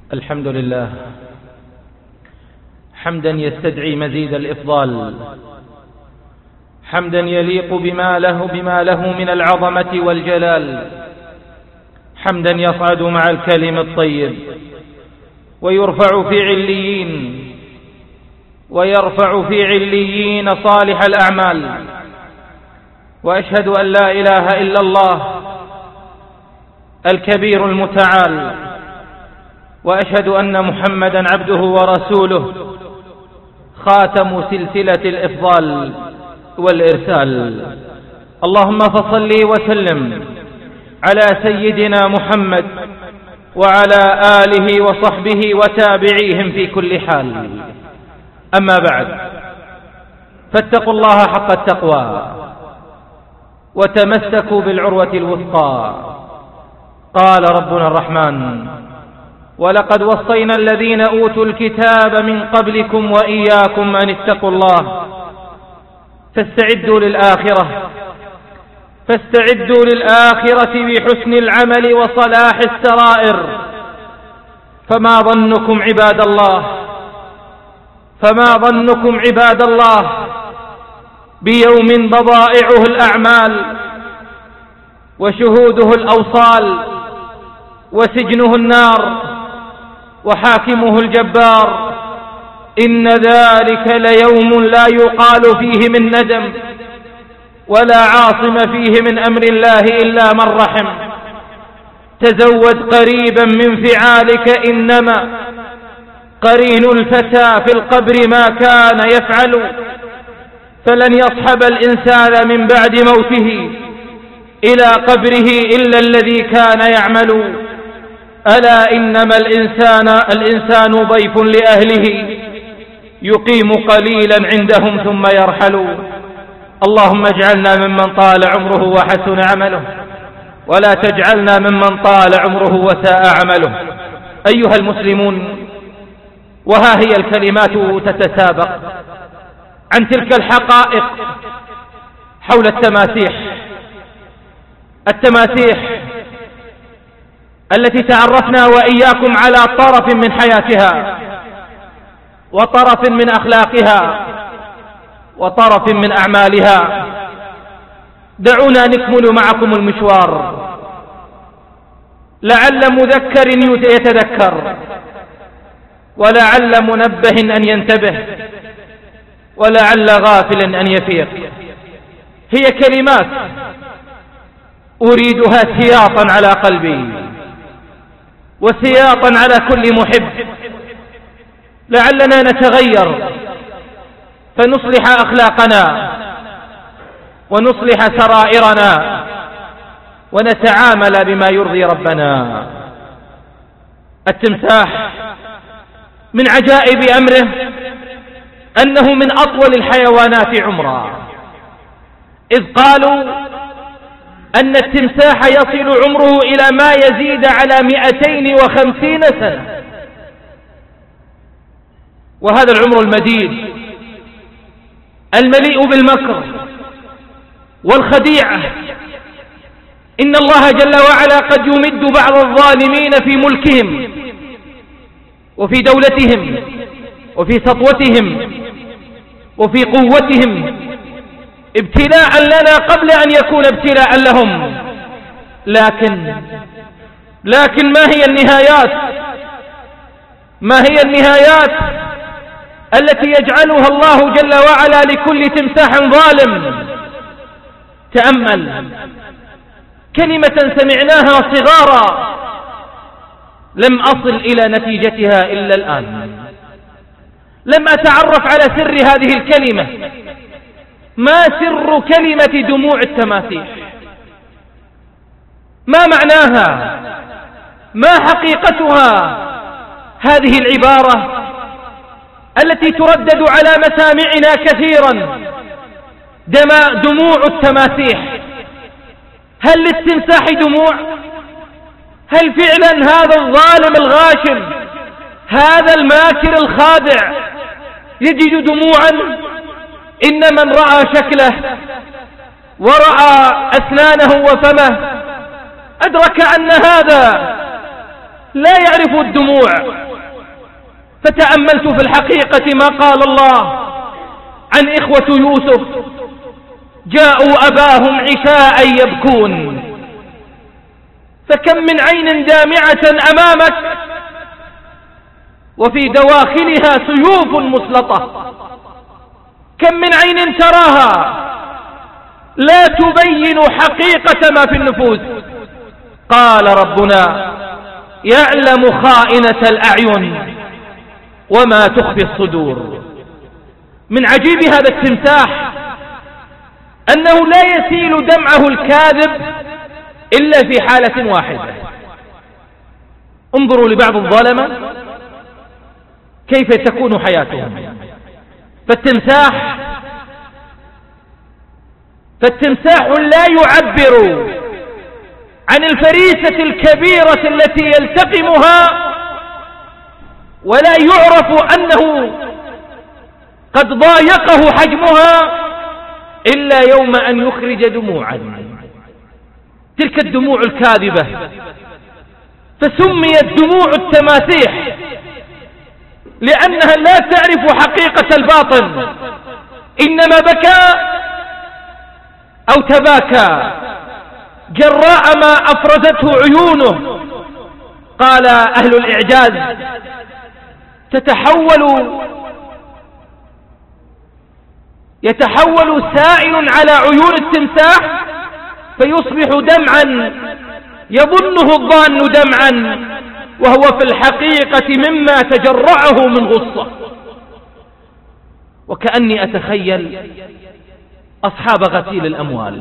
الحمد لله حمدا يستدعي مزيد الإفضال، حمدا يليق بما له من العظمة والجلال، حمدا يصعد مع الكلم الطيب ويرفع في عليين صالح الأعمال. وأشهد أن لا إله إلا الله الكبير المتعال، وأشهد أن محمدا عبده ورسوله خاتم سلسلة الإفضال والإرسال. اللهم فصل وسلم على سيدنا محمد وعلى آله وصحبه وتابعيهم في كل حال. أما بعد، فاتقوا الله حق التقوى وتمسكوا بالعروة الوثقى. قال ربنا الرحمن: ولقد وصينا الذين أوتوا الكتاب من قبلكم وإياكم أن اتقوا الله فاستعدوا للآخرة بحسن العمل وصلاح السرائر. فما ظنكم عباد الله بيوم بضائعه الأعمال وشهوده الأوصال وسجنه النار وحاكمه الجبار؟ إن ذلك ليوم لا يقال فيه من ندم ولا عاصم فيه من أمر الله إلا من رحم. تزود قريبا من فعالك، إنما قرين الفتى في القبر ما كان يفعل. فلن يصحب الإنسان من بعد موته إلى قبره إلا الذي كان يعمل. ألا إنما الإنسان ضيف لأهله يقيم قليلا عندهم ثم يرحل. اللهم اجعلنا ممن طال عمره وحسن عمله، ولا تجعلنا ممن طال عمره وساء عمله. أيها المسلمون، وها هي الكلمات تتسابق عن تلك الحقائق حول التماسيح التي تعرفنا وإياكم على طرف من حياتها وطرف من أخلاقها وطرف من أعمالها. دعونا نكمل معكم المشوار، لعل مذكر يتذكر، ولعل منبه أن ينتبه، ولعل غافل أن يفيق. هي كلمات أريدها سياطا على قلبي وسياطا على كل محب، لعلنا نتغير فنصلح أخلاقنا ونصلح سرائرنا ونتعامل بما يرضي ربنا. التمساح من عجائب أمره أنه من أطول الحيوانات عمرا، إذ قالوا أن التمساح يصل عمره إلى ما يزيد على 250 سنة، وهذا العمر المديد المليء بالمكر والخديعة. إن الله جل وعلا قد يمد بعض الظالمين في ملكهم وفي دولتهم وفي سطوتهم وفي قوتهم ابتلاء لنا قبل أن يكون ابتلاء لهم. لكن ما هي النهايات التي يجعلها الله جل وعلا لكل تمساح ظالم؟ تأمل كلمة سمعناها صغارا لم أصل إلى نتيجتها إلا الآن، لم أتعرف على سر هذه الكلمة. ما سر كلمة دموع التماسيح؟ ما معناها؟ ما حقيقتها؟ هذه العبارة التي تردد على مسامعنا كثيرا، دموع التماسيح. هل للتمساح دموع؟ هل فعلا هذا الظالم الغاشم، هذا الماكر الخادع يجد دموعا؟ إن من رأى شكله ورأى أسنانه وفمه أدرك أن هذا لا يعرفوا الدموع. فتأملت في الحقيقة ما قال الله عن إخوة يوسف: جاءوا أباهم عشاء يبكون. فكم من عين دامعة أمامك وفي دواخلها سيوف مسلطة، كم من عين تراها لا تبين حقيقة ما في النفوس. قال ربنا: يعلم خائنة الأعين وما تخفي الصدور. من عجيب هذا التمساح أنه لا يسيل دمعه الكاذب إلا في حالة واحدة. انظروا لبعض الظلمة كيف تكون حياتهم. فالتمساح لا يعبر عن الفريسة الكبيرة التي يلتقمها، ولا يعرف أنه قد ضايقه حجمها إلا يوم أن يخرج دموعا، تلك الدموع الكاذبة. فسميت دموع التماسيح لأنها لا تعرف حقيقة الباطن، إنما بكى أو تباكى جراء ما أفرزته عيونه. قال أهل الإعجاز: يتحول سائل على عيون التمساح فيصبح دمعا يظنه الظان دمعا، وهو في الحقيقة مما تجرعه من غصة. وكأني أتخيل أصحاب غسيل الأموال،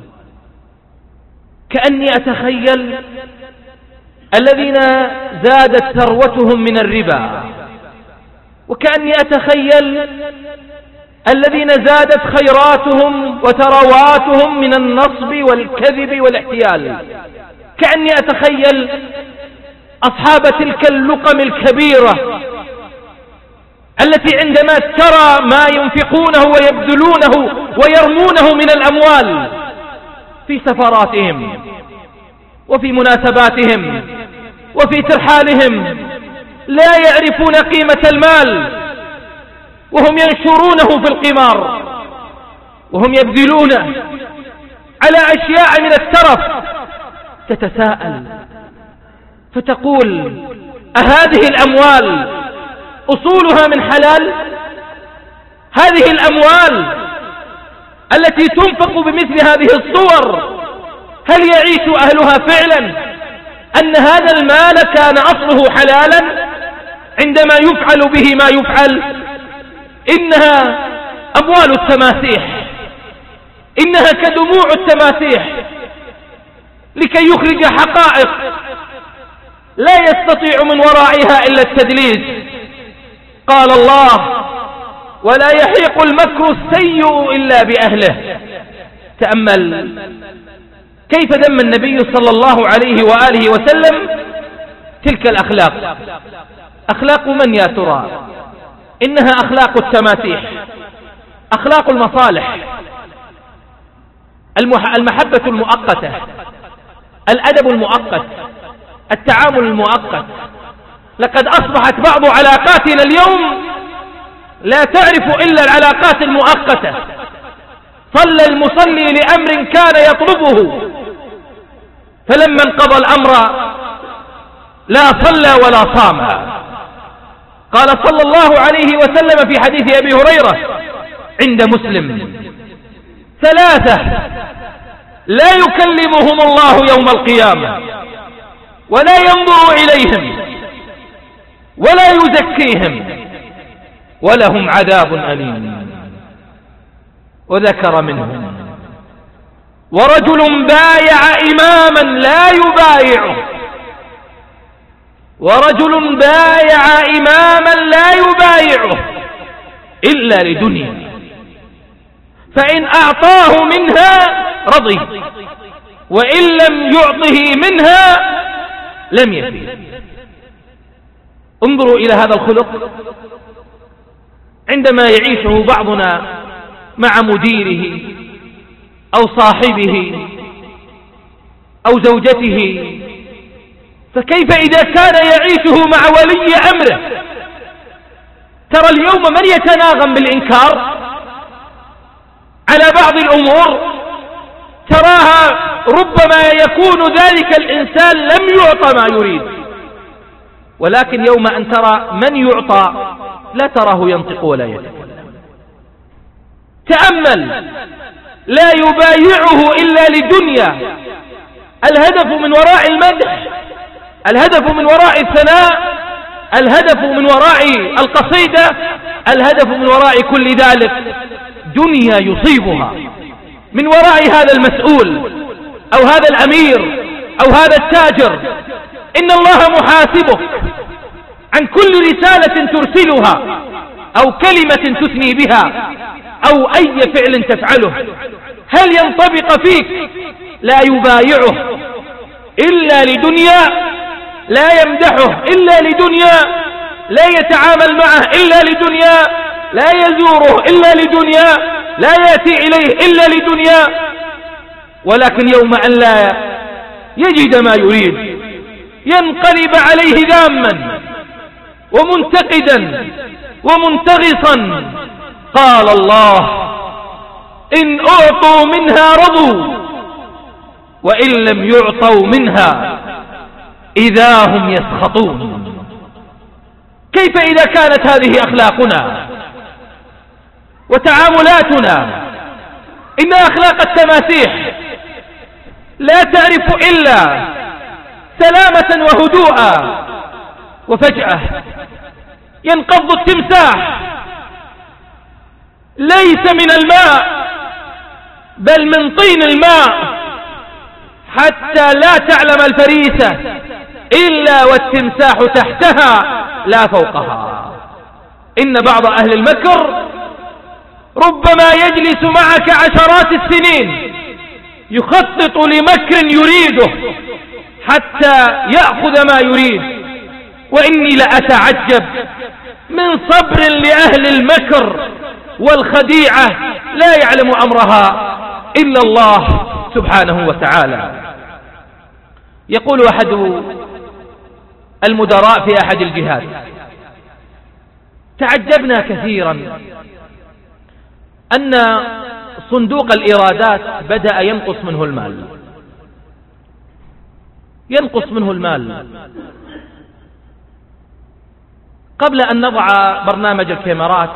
كأني أتخيل الذين زادت ثروتهم من الربا، وكأني أتخيل الذين زادت خيراتهم وثرواتهم من النصب والكذب والاحتيال. كأني أتخيل أصحاب تلك اللقم الكبيرة التي عندما ترى ما ينفقونه ويبذلونه ويرمونه من الأموال في سفراتهم وفي مناسباتهم وفي ترحالهم، لا يعرفون قيمة المال، وهم ينشرونه في القمار، وهم يبذلونه على أشياء من الترف. تتساءل فتقول: أهذه الأموال أصولها من حلال؟ هذه الأموال التي تنفق بمثل هذه الصور هل يعيش أهلها فعلا أن هذا المال كان أصله حلالا عندما يفعل به ما يفعل؟ إنها أموال التماسيح، إنها كدموع التماسيح لكي يخرج حقائق لا يستطيع من ورائها إلا التدليس. قال الله: ولا يحيق المكر السيء إلا بأهله. تأمل كيف ذم النبي صلى الله عليه وآله وسلم تلك الأخلاق. أخلاق من يا ترى؟ إنها أخلاق التماسيح، أخلاق المصالح، المحبة المؤقتة، الأدب المؤقت، التعامل المؤقت. لقد أصبحت بعض علاقاتنا اليوم لا تعرف إلا العلاقات المؤقتة. صلى المصلي لأمر كان يطلبه، فلما انقضى الأمر لا صلى ولا صام. قال صلى الله عليه وسلم في حديث أبي هريرة عند مسلم: 3 لا يكلمهم الله يوم القيامة ولا ينظر إليهم ولا يزكيهم ولهم عذاب أليم. وذكر منهم: ورجل بايع إماما لا يبايعه، ورجل بايع إماما لا يبايعه إلا لدنيا، فإن أعطاه منها رضي وإن لم يعطه منها لم يفي. انظروا إلى هذا الخلق عندما يعيشه بعضنا مع مديره أو صاحبه أو زوجته، فكيف إذا كان يعيشه مع ولي أمره؟ ترى اليوم من يتناغم بالإنكار على بعض الأمور تراها ربما يكون ذلك الإنسان لم يعطى ما يريد، ولكن يوم أن ترى من يعطى لا تراه ينطق ولا يتكلم. تأمل، لا يبايعه إلا لدنيا. الهدف من وراء المدح، الهدف من وراء الثناء، الهدف من وراء القصيدة، الهدف من وراء كل ذلك دنيا يصيبها من وراء هذا المسؤول أو هذا الأمير أو هذا التاجر. إن الله محاسبك عن كل رسالة ترسلها أو كلمة تثني بها أو أي فعل تفعله، هل ينطبق فيك؟ لا يبايعه إلا لدنيا، لا يمدحه إلا لدنيا، لا يتعامل معه إلا لدنيا، لا يزوره إلا لدنيا، لا يأتي إليه إلا لدنيا. ولكن يوم أن لا يجد ما يريد ينقلب عليه ذاما ومنتقدا ومنتغصا. قال الله: إن أعطوا منها رضوا وإن لم يعطوا منها إذا هم يسخطون. كيف إذا كانت هذه أخلاقنا وتعاملاتنا؟ إن أخلاق التماسيح لا تعرف إلا سلامة وهدوءا، وفجأة ينقض التمساح ليس من الماء بل من طين الماء، حتى لا تعلم الفريسة إلا والتمساح تحتها لا فوقها. إن بعض أهل المكر ربما يجلس معك عشرات السنين يخطط لمكر يريده حتى يأخذ ما يريد. وإني لأتعجب من صبر لأهل المكر والخديعة لا يعلم أمرها إلا الله سبحانه وتعالى. يقول أحد المدراء في أحد الجهات: تعجبنا كثيرا أن صندوق الإيرادات بدأ ينقص منه المال، ينقص منه المال. قبل أن نضع برنامج الكاميرات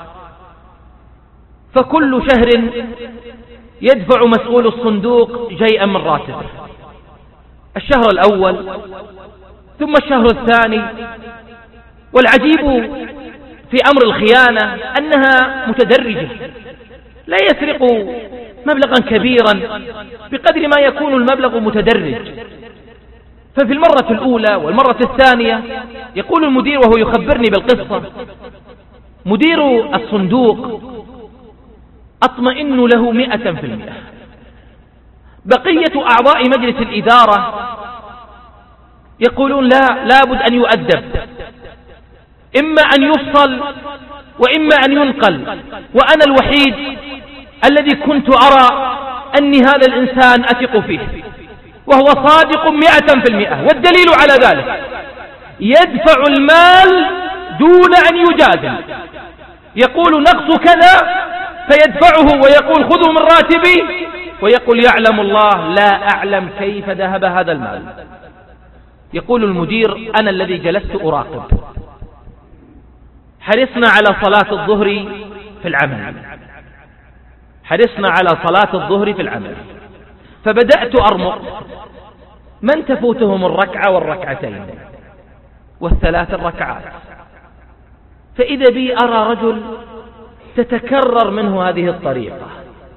فكل شهر يدفع مسؤول الصندوق شيئا من راتبه، الشهر الأول ثم الشهر الثاني. والعجيب في أمر الخيانة أنها متدرجة، لا يسرق مبلغا كبيرا بقدر ما يكون المبلغ متدرج. ففي المرة الأولى والمرة الثانية يقول المدير وهو يخبرني بالقصة: مدير الصندوق أطمئن له 100%. بقية أعضاء مجلس الإدارة يقولون لا بد أن يؤدب، إما أن يفصل وإما أن ينقل. وأنا الوحيد الذي كنت أرى أني هذا الإنسان أثق فيه وهو صادق 100%. والدليل على ذلك يدفع المال دون أن يجادل، يقول نقص كذا فيدفعه ويقول خذوا من راتبي، ويقول يعلم الله لا أعلم كيف ذهب هذا المال. يقول المدير: أنا الذي جلست أراقب. حرصنا على صلاة الظهر في العمل، حرصنا على صلاة الظهر في العمل، فبدأت أرمق من تفوتهم الركعة والركعتين والثلاث الركعات، فإذا بي أرى رجل تتكرر منه هذه الطريقة،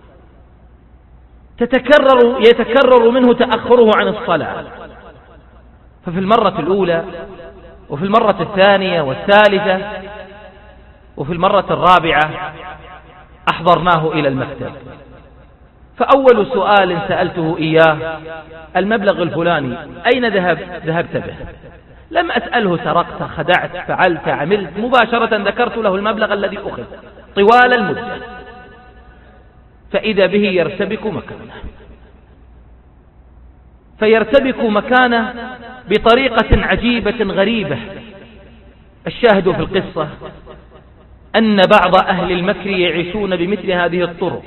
يتكرر منه تأخره عن الصلاة. ففي المرة الأولى وفي المرة الثانية والثالثة وفي المرة الرابعة أحضرناه إلى المكتب، فأول سؤال سألته إياه: المبلغ الفلاني أين ذهبت به؟ لم أسأله سرقت خدعت فعلت عملت، مباشرة ذكرت له المبلغ الذي أخذ طوال المدة، فإذا به يرتبك مكانه. فيرتبك مكانه بطريقة عجيبة غريبة. الشاهد في القصة أن بعض أهل المكر يعيشون بمثل هذه الطرق.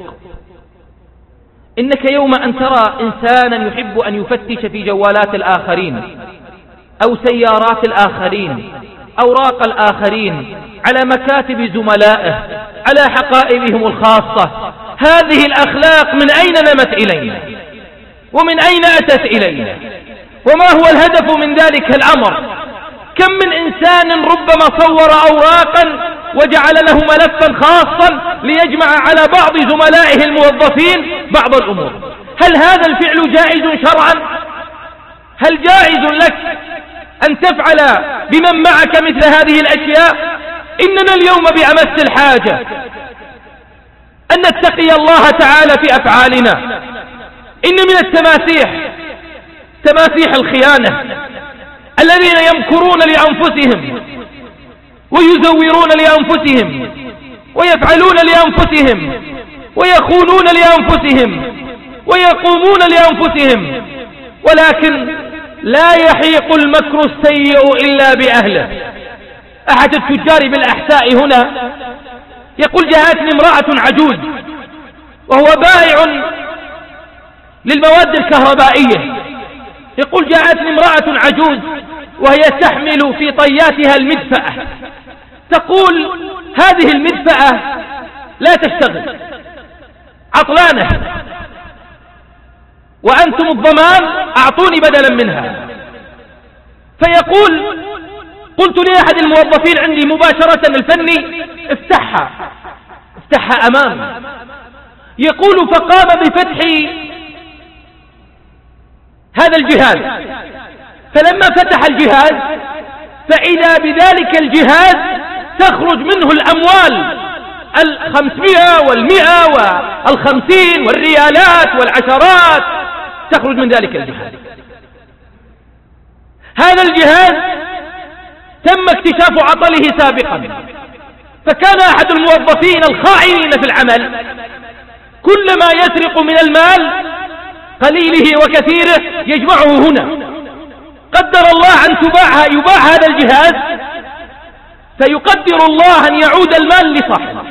إنك يوم أن ترى إنسانا يحب أن يفتش في جوالات الآخرين أو سيارات الآخرين، أوراق الآخرين، على مكاتب زملائه، على حقائبهم الخاصة، هذه الأخلاق من أين نمت إلينا ومن أين أتت إلينا؟ وما هو الهدف من ذلك الأمر؟ كم من إنسان ربما صور أوراقا وجعل له ملفا خاصا ليجمع على بعض زملائه الموظفين بعض الأمور. هل هذا الفعل جائز شرعا؟ هل جائز لك أن تفعل بمن معك مثل هذه الأشياء؟ إننا اليوم بأمس الحاجة أن نتقي الله تعالى في أفعالنا. إن من التماسيح تماسيح الخيانة، الذين يمكرون لأنفسهم ويزورون لأنفسهم ويفعلون لأنفسهم ويخونون لأنفسهم ويقومون لأنفسهم، ولكن لا يحيق المكر السيء إلا بأهله. أحد التجار بالأحساء هنا يقول: جاءتني امرأة عجوز وهو بائع للمواد الكهربائية، يقول: جاءتني امرأة عجوز وهي تحمل في طياتها المدفأة، تقول: هذه المدفأة لا تشتغل، عطلانة، وأنتم الضمان أعطوني بدلا منها. فيقول: قلت لأحد الموظفين عندي مباشرة الفني: افتحها أمامي. يقول: فقام بفتح هذا الجهاز، فلما فتح الجهاز فإذا بذلك الجهاز تخرج منه الأموال 500 و100 و50 والريالات والعشرات، تخرج من ذلك الجهاز. هذا الجهاز تم اكتشاف عطله سابقا، فكان أحد الموظفين الخائنين في العمل كلما يسرق من المال قليله وكثيره يجمعه هنا. قدر الله أن يباع هذا الجهاز، فيقدر الله أن يعود المال لصاحبه،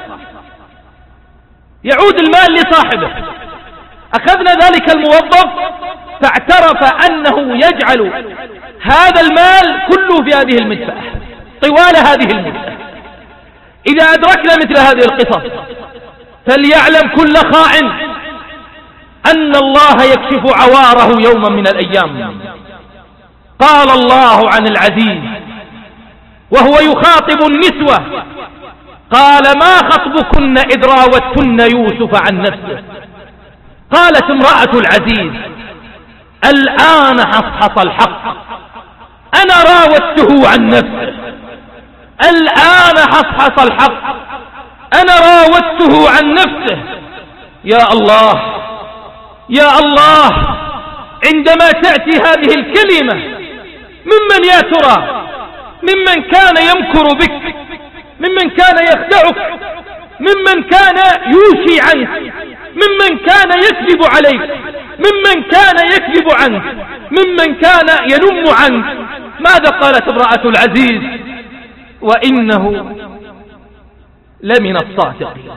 يعود المال لصاحبه. أخذنا ذلك الموظف فاعترف أنه يجعل هذا المال كله في هذه المدفأة طوال هذه المدة. إذا أدركنا مثل هذه القصص فليعلم كل خائن أن الله يكشف عواره يوما من الأيام. قال الله عن العزيز وهو يخاطب النسوة: قال: ما خطبكن إذ راوتن يوسف عن نفسه؟ قالت امرأة العزيز: الآن حصحص الحق، أنا راودته عن نفسه. الآن حصحص الحق، أنا راودته عن نفسه. يا الله يا الله، عندما تأتي هذه الكلمة ممن يا ترى؟ ممن كان يمكر بك، ممن كان يخدعك، ممن كان يوشي عنك، ممن كان يكذب عليك، ممن كان يكذب عنك، ممن كان ينم عنك. ماذا قالت امرأة العزيز؟ وإنه لمن الصادقين،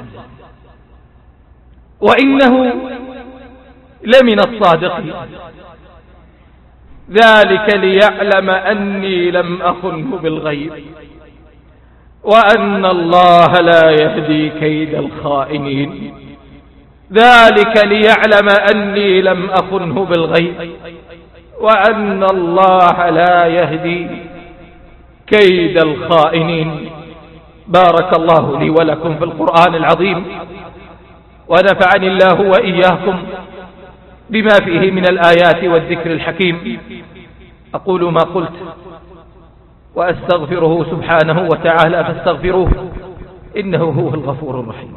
وإنه لمن الصادقين، ذلك ليعلم أني لم أخنه بالغيب وأن الله لا يهدي كيد الخائنين. ذلك ليعلم أني لم أخنه بالغيب وأن الله لا يهدي كيد الخائنين. بارك الله لي ولكم في القرآن العظيم، ونفعني الله وإياكم بما فيه من الآيات والذكر الحكيم. أقول ما قلت وأستغفره سبحانه وتعالى، فاستغفروه إنه هو الغفور الرحيم.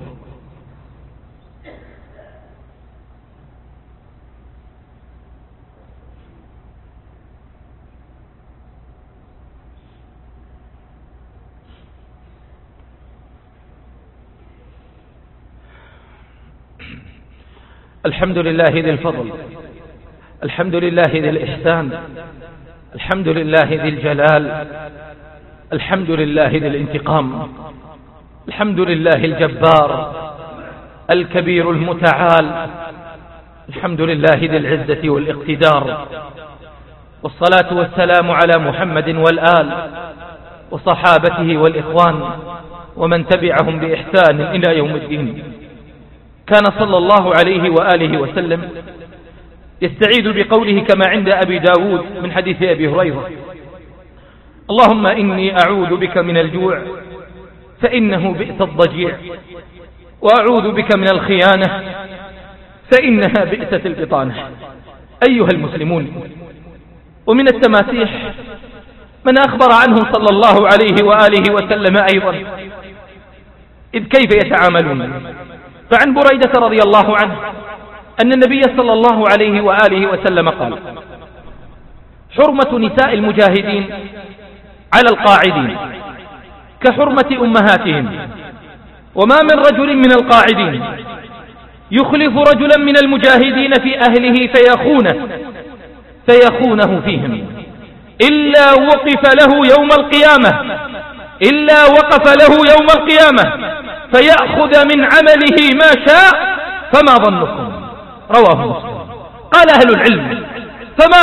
الحمد لله ذي الفضل الحمد لله ذي الإحسان، الحمد لله ذي الجلال، الحمد لله ذي الانتقام، الحمد لله الجبار الكبير المتعال، الحمد لله ذي العزة والاقتدار، والصلاة والسلام على محمد والآل وصحابته والإخوان ومن تبعهم بإحسان إلى يوم الدين. كان صلى الله عليه وآله وسلم يستعيذ بقوله كما عند أبي داود من حديث أبي هريرة: اللهم إني أعوذ بك من الجوع فإنه بئس الضجيع، وأعوذ بك من الخيانة فإنها بئست البطانة. أيها المسلمون، ومن التماسيح من أخبر عنه صلى الله عليه وآله وسلم أيضا، إذ كيف يتعاملون. فعن بريدة رضي الله عنه أن النبي صلى الله عليه وآله وسلم قال: حرمة نساء المجاهدين على القاعدين كحرمة أمهاتهم، وما من رجل من القاعدين يخلف رجلا من المجاهدين في أهله فيخونه فيهم إلا وقف له يوم القيامة فيأخذ من عمله ما شاء. فما ظنكم؟ رواه مسلم. قال أهل العلم: فما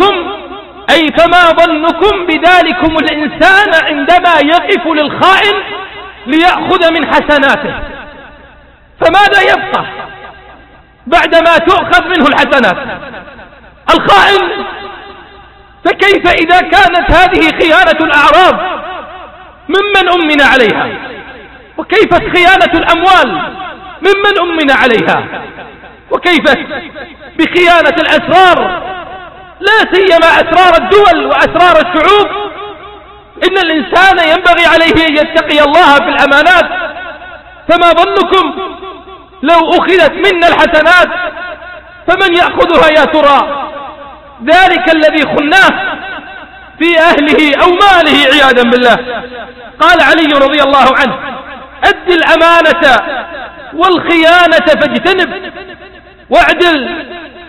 ظنكم بذلكم الإنسان عندما يقف للخائن ليأخذ من حسناته؟ فماذا يبقى بعدما تؤخذ منه الحسنات؟ الخائن. فكيف إذا كانت هذه خيانة الأعراض ممن أمن عليها؟ وكيف خيانة الأموال ممن أمن عليها؟ وكيف بخيانة الأسرار، لا سيما أسرار الدول وأسرار الشعوب؟ إن الإنسان ينبغي عليه أن يتقي الله في الأمانات. فما ظنكم لو أخذت منا الحسنات فمن يأخذها يا ترى؟ ذلك الذي خناه في أهله أو ماله عياذا بالله. قال علي رضي الله عنه: أد الأمانة والخيانة فاجتنب، واعدل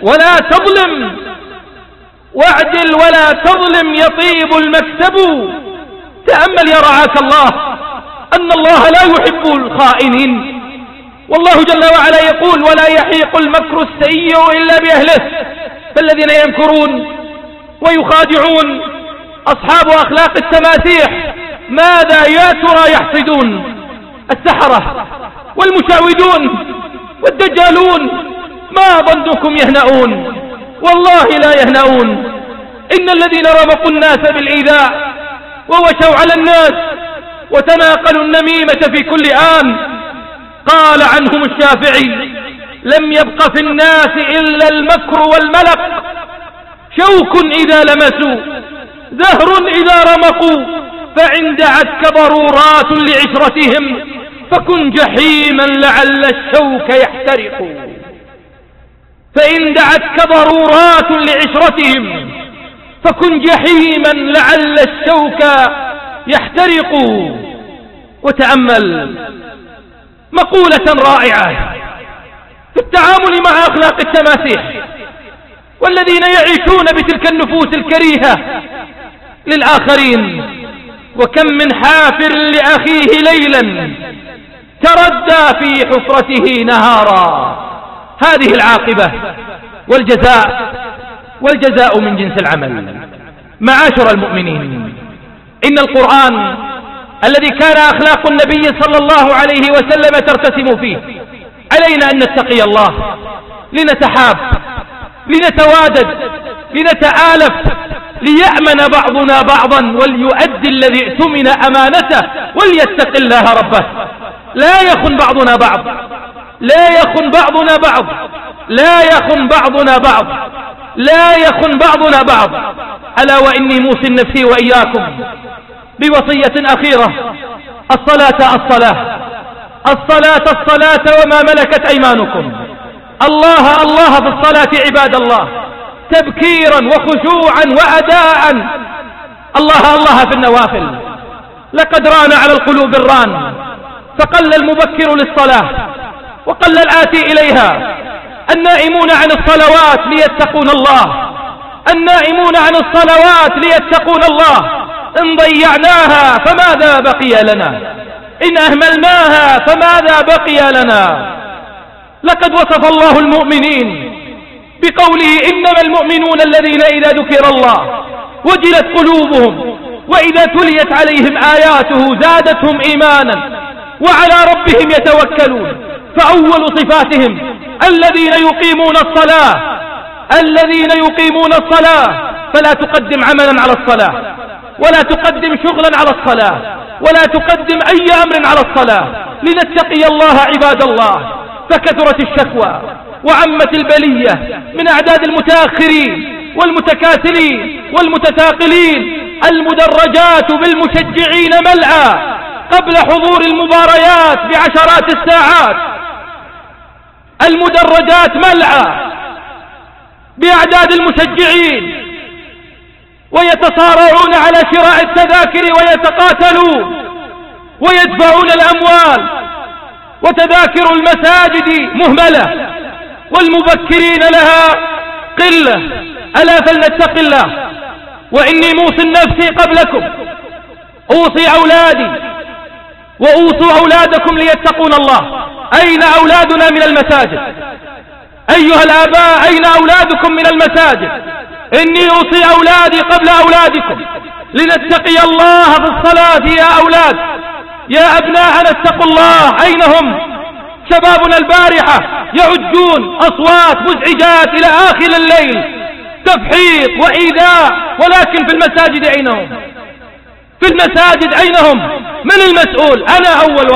ولا تظلم يطيب المكسب. تأمل يا رعاك الله أن الله لا يحب الخائنين، والله جل وعلا يقول: ولا يحيق المكر السيء إلا بأهله. فالذين يمكرون ويخادعون أصحاب أخلاق التماسيح ماذا يا ترى يحصدون؟ السحرة والمشعوذون والدجالون ما ظنكم يهنؤون؟ والله لا يهنؤون. إن الذين رمقوا الناس بالإيذاء ووشوا على الناس وتناقلوا النميمة في كل آن، قال عنهم الشافعي: لم يبق في الناس إلا المكر والملق، شوك إذا لمسوا، زهر إذا رمقوا، فعند عدك ضرورات لعشرتهم، فكن جحيما لعل الشوك يحترق. فإن دعتك ضرورات لعشرتهم فكن جحيما لعل الشوك يحترق. وتأمل مقولة رائعة في التعامل مع أخلاق التماسيح والذين يعيشون بتلك النفوس الكريهة للآخرين. وكم من حافر لأخيه ليلا تردى في حفرته نهارا. هذه العاقبة والجزاء من جنس العمل. معاشر المؤمنين، إن القرآن الذي كان أخلاق النبي صلى الله عليه وسلم ترتسم فيه، علينا أن نتقي الله، لنتحاب، لنتوادد، لنتآلف، ليأمن بعضنا بعضا، وليؤدي الذي اؤتمن أمانته، وليتق الله ربه. لا يخن بعضنا بعض، لا يخن بعضنا بعض، لا يخن بعضنا بعض، لا يخن بعضنا بعض. ألا وإني موصي نفسي وإياكم بوصية أخيرة: الصلاة الصلاة، الصلاة الصلاة وما ملكت أيمانكم. الله الله في الصلاة عباد الله، تبكيرا وخشوعا وأداء. الله الله في النوافل. لقد ران على القلوب الران، فقل المبكر للصلاة وقل الآتي إليها. النائمون عن الصلوات ليتقون الله، النائمون عن الصلوات ليتقون الله. إن ضيعناها فماذا بقي لنا؟ إن أهملناها فماذا بقي لنا؟ لقد وصف الله المؤمنين بقوله إنما المؤمنون الذين إذا ذكر الله وجلت قلوبهم وإذا تليت عليهم آياته زادتهم إيمانا وعلى ربهم يتوكلون. فأول صفاتهم الذين يقيمون الصلاة، الذين يقيمون الصلاة. فلا تقدم عملا على الصلاة، ولا تقدم شغلا على الصلاة، ولا تقدم أي أمر على الصلاة، لنتقي الله عباد الله. فكثرت الشكوى وعمت البلية من أعداد المتأخرين والمتكاسلين والمتثاقلين. المدرجات بالمشجعين ملأى قبل حضور المباريات بعشرات الساعات، المدرجات ملأى بأعداد المشجعين، ويتصارعون على شراء التذاكر ويتقاتلون ويدفعون الأموال، وتذاكر المساجد مهملة والمبكرين لها قلة. ألا فلنتق الله. وإني موصي نفسي قبلكم، أوصي أولادي وأوصوا أولادكم ليتقون الله. أين أولادنا من المساجد؟ أيها الآباء أين أولادكم من المساجد؟ إني أوصي أولادي قبل أولادكم لنتقي الله في الصلاة. يا أولاد، يا أبناءنا اتقوا الله. أين هم؟ شبابنا البارحة يعجون أصوات مزعجات إلى آخر الليل، تفحيط وإيذاء، ولكن في المساجد أين هم؟ في المساجد أين هم؟ من المسؤول؟ أنا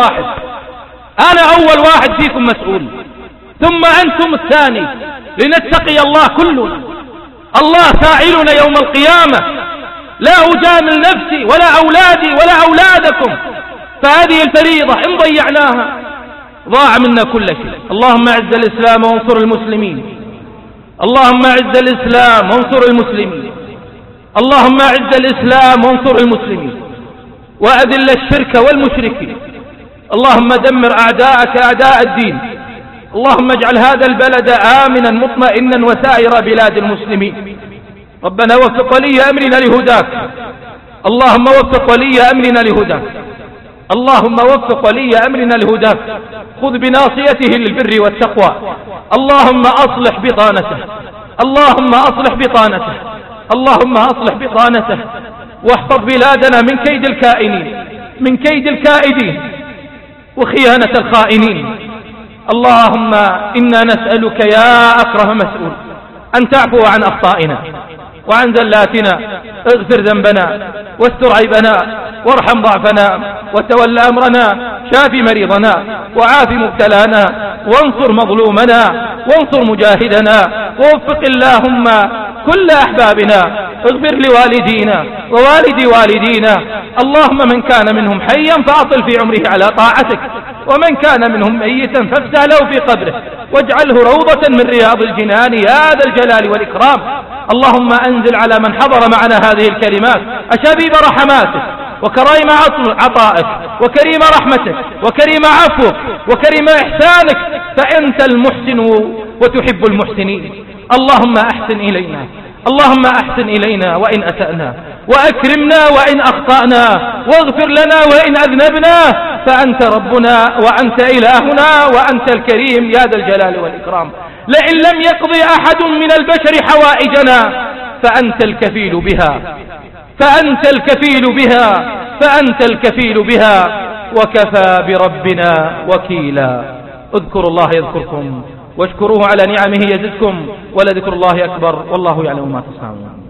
أول واحد فيكم مسؤول، ثم أنتم الثاني. لنتقي الله كلنا. الله سائلنا يوم القيامة، لا أجامل نفسي ولا أولادي ولا أولادكم. فهذه الفريضة إن ضيعناها ضاع منا كل شيء. اللهم أعز الإسلام وانصر المسلمين، اللهم أعز الإسلام وانصر المسلمين، اللهم أعز الإسلام وانصر المسلمين، وأذل الشرك والمشركين. اللهم دمر أعداءك أعداء الدين. اللهم اجعل هذا البلد آمنا مطمئنا وسائر بلاد المسلمين. ربنا وفق ولي أمرنا لهداك، اللهم وفق ولي أمرنا لهداك، اللهم وفق ولي أمرنا لهداك. خذ بناصيته للبر والتقوى. اللهم أصلح بطانته، اللهم أصلح بطانته، اللهم أصلح بطانته، واحفظ بلادنا من كيد الكائنين، من كيد الكائدين وخيانة الخائنين. اللهم إنا نسألك يا أكرم مسؤول أن تعفو عن أخطائنا وعن زلاتنا. اغفر ذنبنا واستر عيبنا وارحم ضعفنا وتول أمرنا. شاف مريضنا وعاف مبتلانا وانصر مظلومنا وانصر مجاهدنا. ووفق اللهم كل أحبابنا. اغفر لوالدينا ووالد والدينا. اللهم من كان منهم حيا فأطل في عمره على طاعتك، ومن كان منهم ميتا فافسح له في قبره واجعله روضة من رياض الجنان يا ذا الجلال والإكرام. اللهم أنزل على من حضر معنا هذه الكلمات أشابيب رحماتك وكريم عطائك وكريم رحمتك وكريم عفوك وكريم إحسانك، فأنت المحسن وتحب المحسنين. اللهم أحسن إلينا، اللهم أحسن إلينا وإن أسأنا، وأكرمنا وإن أخطأنا، واغفر لنا وإن أذنبنا، فأنت ربنا وأنت إلهنا وأنت الكريم يا ذا الجلال والإكرام. لئن لم يقضي أحد من البشر حوائجنا فأنت الكفيل بها، فأنت الكفيل بها، فأنت الكفيل بها، وكفى بربنا وكيلا. اذكروا الله يذكركم واشكروه على نعمه يزدكم، ولذكر الله أكبر، والله يعلم ما تصنعون.